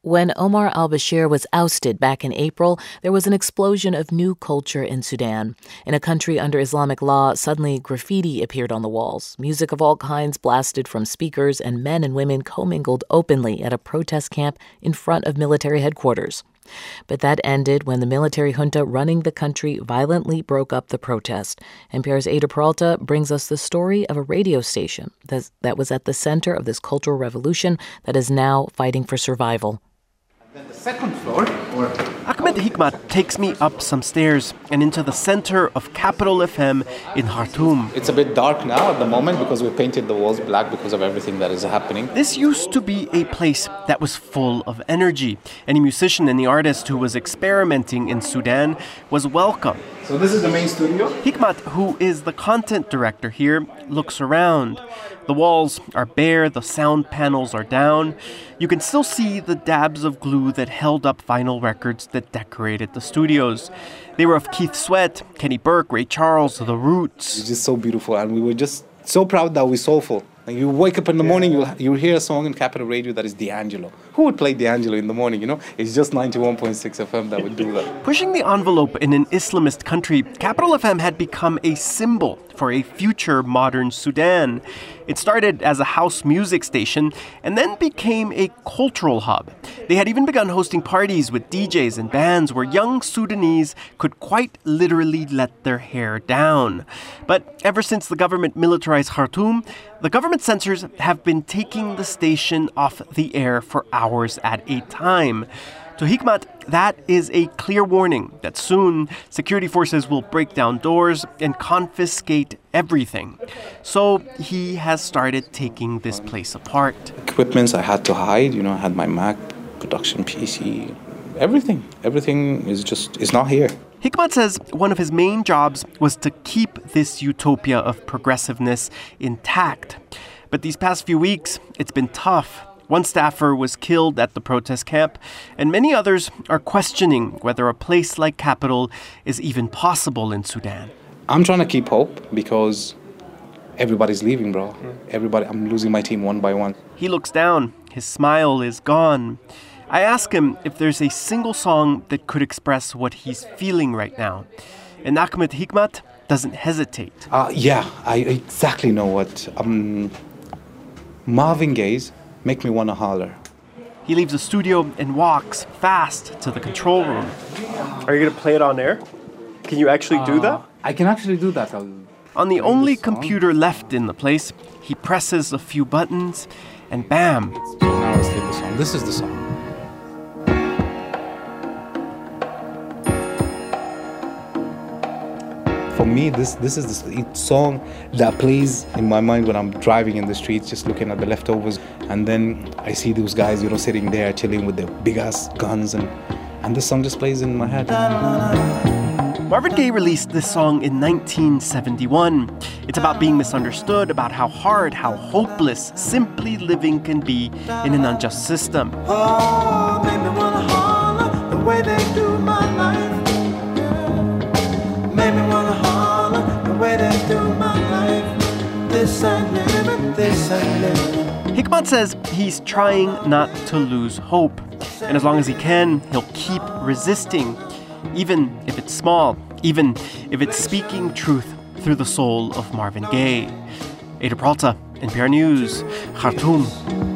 When Omar al-Bashir was ousted back in April, there was an explosion of new culture in Sudan. In a country under Islamic law, suddenly graffiti appeared on the walls. Music of all kinds blasted from speakers, and men and women commingled openly at a protest camp in front of military headquarters. But that ended when the military junta running the country violently broke up the protest. NPR's Ada Peralta brings us the story of a radio station that was at the center of this cultural revolution that is now fighting for survival. Then the second floor, Ahmed Hikmat takes me up some stairs and into the center of Capital FM in Khartoum. it's a bit dark now at the moment because we painted the walls black because of everything that is happening. This used to be a place that was full of energy. Any musician and the artist who was experimenting in Sudan was welcome. So this is the main studio. Hikmat, who is the content director here, looks around. The walls are bare, the sound panels are down. You can still see the dabs of glue that held up vinyl records that decorated the studios. They were of Keith Sweat, Kenny Burke, Ray Charles, The Roots. It's just so beautiful, and we were just so proud that we're soulful. Like you wake up in the morning, you'll hear a song in Capital Radio that is D'Angelo. Who would play D'Angelo in the morning, you know? It's just 91.6 FM that would do that. Pushing the envelope in an Islamist country, Capital FM had become a symbol for a future modern Sudan. It started as a house music station and then became a cultural hub. They had even begun hosting parties with DJs and bands where young Sudanese could quite literally let their hair down. But ever since the government militarized Khartoum, the government censors have been taking the station off the air for hours at a time. To Hikmat, that is a clear warning that soon security forces will break down doors and confiscate everything. So he has started taking this place apart. Equipments I had to hide, you know, I had my Mac, production PC, everything. Everything is not here. Hikmat says one of his main jobs was to keep this utopia of progressiveness intact. But these past few weeks, it's been tough. One staffer was killed at the protest camp, and many others are questioning whether a place like Capital is even possible in Sudan. I'm trying to keep hope because everybody's leaving, bro. I'm losing my team one by one. He looks down. His smile is gone. I ask him if there's a single song that could express what he's feeling right now. And Ahmed Hikmat doesn't hesitate. Yeah, I exactly know what. Marvin Gaye's Make Me Wanna Holler. He leaves the studio and walks fast to the control room. Are you going to play it on air? Can you actually do that? I can actually do that. On the only computer left in the place, he presses a few buttons and bam. So now let's take the song. This is the song. For me, this is the song that plays in my mind when I'm driving in the streets, just looking at the leftovers. And then I see those guys, you know, sitting there chilling with their big-ass guns. And this song just plays in my head. Marvin Gaye released this song in 1971. It's about being misunderstood, about how hard, how hopeless simply living can be in an unjust system. Oh, make me wanna holler the way they do my life. Make me wanna holler the way they do my life. This ain't living, this ain't living. Hikmat says he's trying not to lose hope. And as long as he can, he'll keep resisting. Even if it's small, even if it's speaking truth through the soul of Marvin Gaye. Ada Peralta, NPR News, Khartoum.